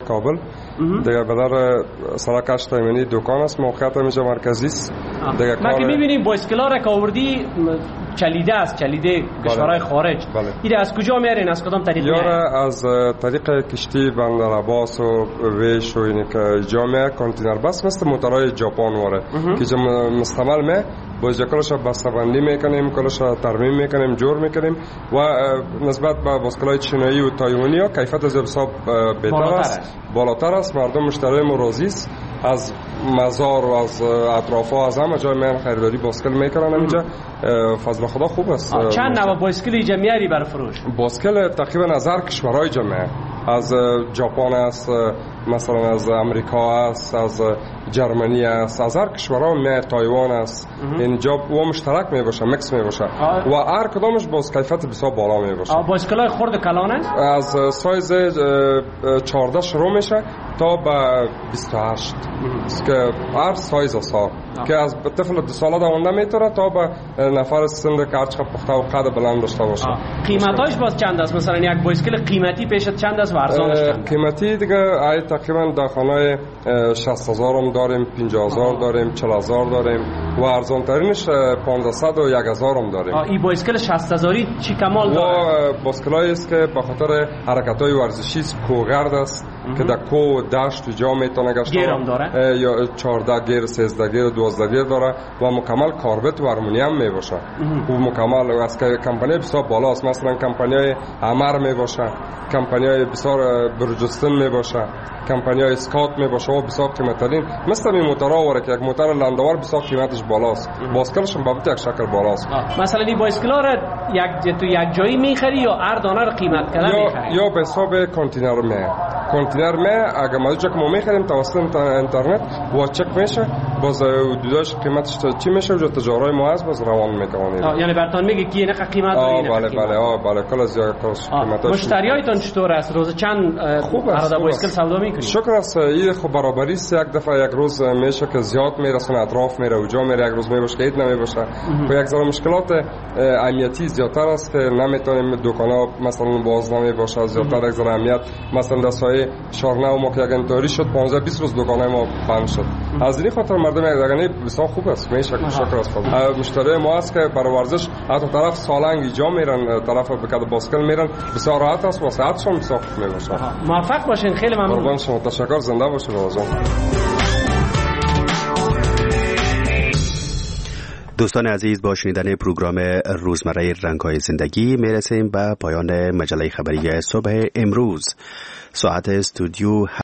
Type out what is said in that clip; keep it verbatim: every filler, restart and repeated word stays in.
کابل دیگه بدر سرک هشت ایمنی دکان است، موقعیت اینجا مرکزی است دیگه. ما که می‌بینیم بایسکل‌ها را که آوردی چلیده است، چلیده کشورهای خارج. این از کجا میارین؟ از کدام طریق میارین؟ یا از طریق کشتی بندر عباس و ویش و اینی که جامعه کانتینر بس مثل موتورهای ژاپن واره که مستعمل می باز کلش بسته‌بندی میکنیم، کلش ترمیم میکنیم، جور میکنیم و نسبت به بایسکل‌های چینایی و تایوانی ها کیفیت از حساب بهتر است، بالاتر است. مردم مشتری ما راضی است. از مزار و از اطرافا از همه جای من خریداری بایسکل میکنن اینجا. فضل خدا خوب است. چند نوع بایسکل اینجا میاری برای فروش؟ بایسکل تقریبا از هر کشورهای جامعه، از ژاپن است، مثلا از امریکا است، از جرمنی است، از هر کشورها می تایوان است. اینجا و مشترک می باشه، میکس می باشه و هر کدامش باز کیفیت بسیار بالا می باشه. بایسکل‌های خرد کلان است؟ از سایز چهارده شروع میشه تا به بیست و هشت که هر سایز است که از طفل دو ساله دوانده میتونه تا به نفر سن که هر چقدر پخته و قد بلند داشته باشه. قیمتاش باز چند است؟ مثلا یک بایسکل قیمتی پیشت چند است و ارزانش چند؟ قیمتی دیگه ای تقریبا در خانه شصت هزار هم داریم، پنجاه هزار داریم، چهل هزار داریم و ارزان ترینش پانصد و یک هزار هم داریم. این بایسکل شصت هزاری چی کمال داره؟ و بایسکلایی است که به خاطر حرکت‌های ورزشی کوگرد است که در کو دشت و جا میتونه گشت. گیرم داره؟ یا چهارده گیر، سیزده گیر، دوازده گیر داره و مکمل کاربت و هارمونیوم می باشه. و مکمل از که کمپانی بسیار بالا است. مثلا کمپانیای امر می باشه، کمپانیای بسیار برجستن می باشه، کمپانیای اسکات می باشه و بسیار قیمت‌ترین مثل این موتورها واره که یک موتور لندوار بسیار قیمتش بالاست. بایسکلش هم بابت یک شکل بالاست. مثلا این بایسکل‌ها را یک تو یک جایی می‌خری یا هر دانه رو قیمت کردن می‌خری؟ یا به حساب کانتینر می. کانتینر می اگه ما چک ما می‌خریم توسط اینترنت و چک میشه باز حدودش قیمتش چی میشه و تجارای ما هست باز روان میکنه. یعنی براتون میگه کی نه قیمت داره؟ بله بله آه بله کلا زیاد قیمتش. مشتریایتون چطور است؟ روز چند خوب است بایسکل سودا میکنید؟ شکر است. این خب برابری است. یک دفعه یک روز میشه که زیاد میرسونه اطراف میره و جا میره، یک روز میباشه که اید نمیباشه و یک ذره مشکلات امنیتی زیادتر است که نمیتونیم دکانا مثلا باز نمیباشه زیادتر. یک ذره امنیت مثلا در سایه شارنه ما که اگنتاری شد پانزده بیست روز دکانای ما بند شد. از این خاطر مردم یعنی بسیار خوب است. میشه شکر است. مشتری ما است که برای ورزش حتی طرف سالنگ جا میرن، طرف بکد بایسکل میرن، بسیار راحت است و ساعتشون بسیار خوب میباشه. موفق باشین. خیلی ممنون. قربان شما. تشکر. زنده باشید بازم. دوستان عزیز، با شنیدن پروگرام روزمره رنگ‌های زندگی میرسیم به پایان مجله خبری صبح امروز. ساعت استودیو